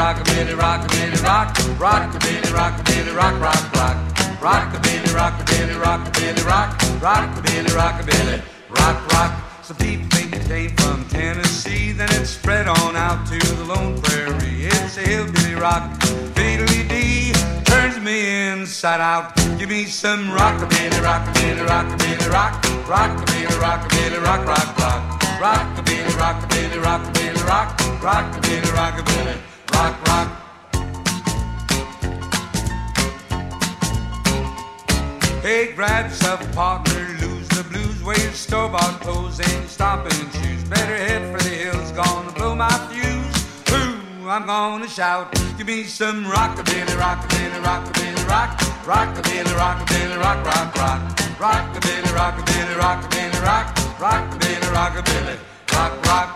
rockabilly, rockabilly, rock, rockabilly, rockabilly, rock, rock, rock, rockabilly, rockabilly, rockabilly, rock, rockabilly, rockabilly, rock, rock. Some people think it came from Tennessee, then it spread on out to the Lone Prairie. It's a hillbilly rock, fiddly-dee, turns me inside out. Give me some rockabilly, rockabilly, rockabilly, rock, rockabilly, rockabilly, rock, rock, rock, rockabilly, rockabilly, rockabilly, rock, rockabilly, rockabilly, rock, rock. Hey, grab yourself a partner, lose the blues, wear your store-bought clothes and your stomping shoes. Better head for the hills, gonna blow my fuse. Ooh, I'm gonna shout. Give me some rockabilly, rockabilly, rockabilly, rock, rockabilly, rockabilly, rock, rock, rock, rockabilly, rockabilly, rockabilly, rock, rockabilly, rockabilly, rock, rock.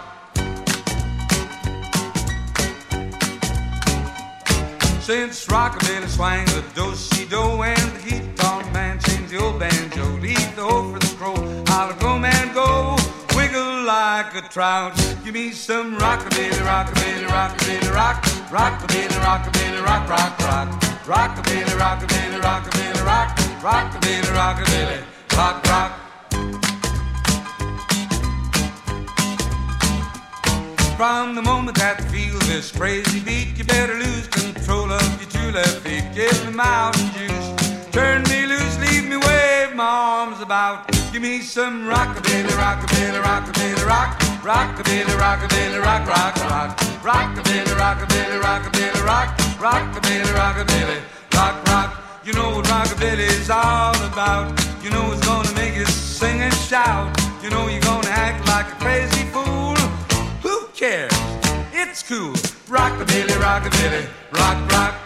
Since rockabilly swang the do-si-do and the guitar man changed the old banjo, leave the hoe for the crow, I'll go man go, wiggle like a trout. Give me some rockabilly, rockabilly, rockabilly, rock, rockabilly, rockabilly, rock, rock, rock, rockabilly, rockabilly, rockabilly, rock, rockabilly, rockabilly, rock, rock. From the moment that you feel this crazy beat, you better lose control of your two left feet. Give me mountain juice, turn me loose, leave me wave my arms about. Give me some rockabilly, rockabilly, rockabilly, rock, rockabilly, rockabilly, rock, rock, rock, rockabilly, rockabilly, rockabilly, rock, rockabilly, rockabilly, rock, rock. You know what rockabilly's all about. You know it's gonna make you sing and shout. You know you're gonna act like a crazy fool. Who cares? It's cool. Rockabilly, rockabilly, rock, rock.